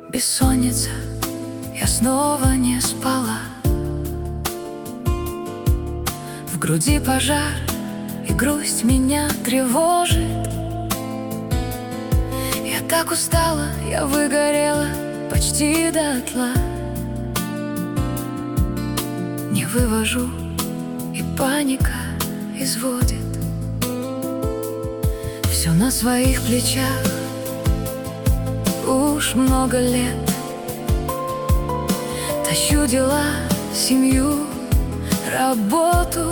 Бессонница, я снова не спала. В груди пожар, и грусть меня тревожит. Я так устала, я выгорела почти дотла. Не вывожу, и паника изводит. Все на своих плечах уж много лет. Тащу дела, семью, работу.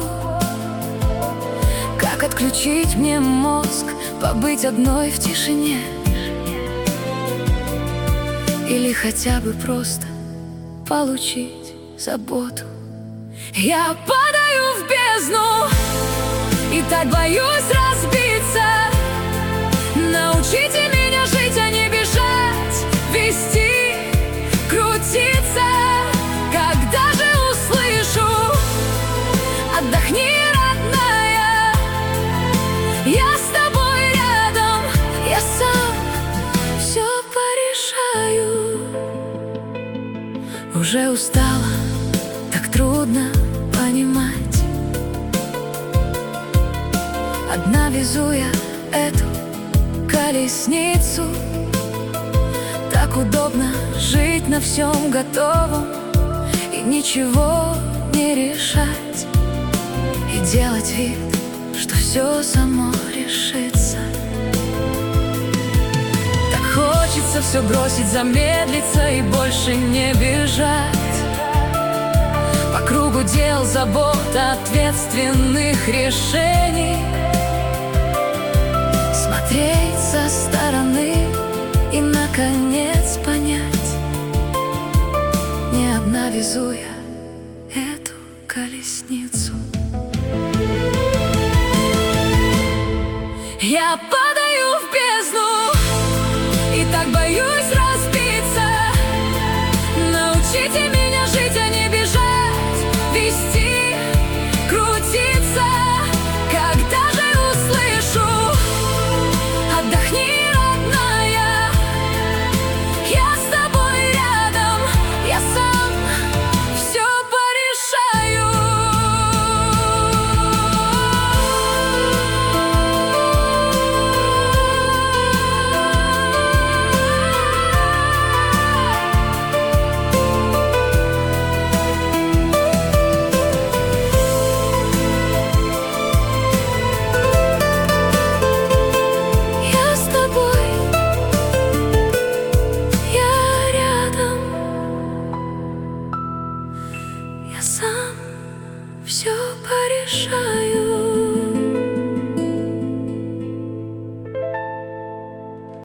Как отключить мне мозг, побыть одной в тишине? Или хотя бы просто получить заботу? Я падаю в бездну и так боюсь разбиться. Научите меня жить, а не бежать, вести, крутиться. Когда же услышу: отдохни, родная, я с тобой рядом, я сам все порешаю. Уже устала, так трудно понимать. Одна везу я эту колесницу. Так удобно жить на всем готовом и ничего не решать, и делать вид, что все само решится. Так хочется все бросить, замедлиться и больше не бежать. По кругу дел, забот, ответственных решений. Смотреть со стороны и, наконец, понять: не одна везу я эту колесницу. Я падаю в бездну и так боюсь разбиться. Научите меня жить, а не бежать, вести, крутиться. Когда же услышу: отдохни, родная, я с тобой рядом, я сам все порешаю. Я с тобой, я рядом, я сам все порешаю.